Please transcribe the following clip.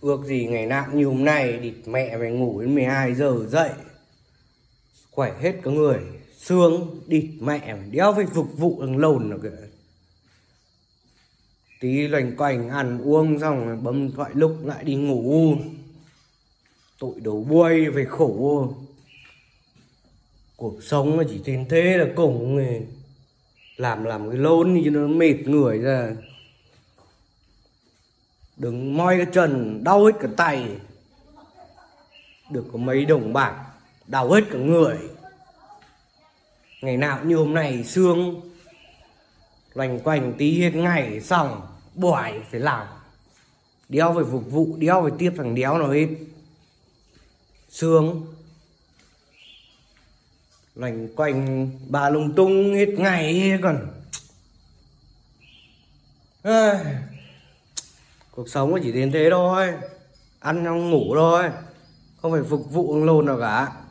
Ước gì ngày nào như hôm nay địt mẹ phải ngủ đến 12 giờ dậy. Khỏe hết cả người. Sướng địt mẹ đéo phải phục vụ thằng lồn nào kìa. Tí loanh quanh ăn uống xong rồi bấm điện thoại lúc lại đi ngủ. Tội đầu buôi phải khổ. Cuộc sống nó chỉ thêm thế là cùng này. Làm cái lôn như nó mệt người ra. Đừng moi cái chân đau hết cả tay. Được có mấy đồng bạc đau hết cả người. Ngày nào như hôm nay sương. Loanh quanh tí hết ngày xong buổi phải làm. Đéo phải phục vụ, đéo phải tiếp thằng đéo nào hết. Sương. Loanh quanh bà lung tung hết ngày hết còn. Cuộc sống nó chỉ đến thế thôi. Ăn xong ngủ thôi. Không phải phục vụ thằng lồn nào cả.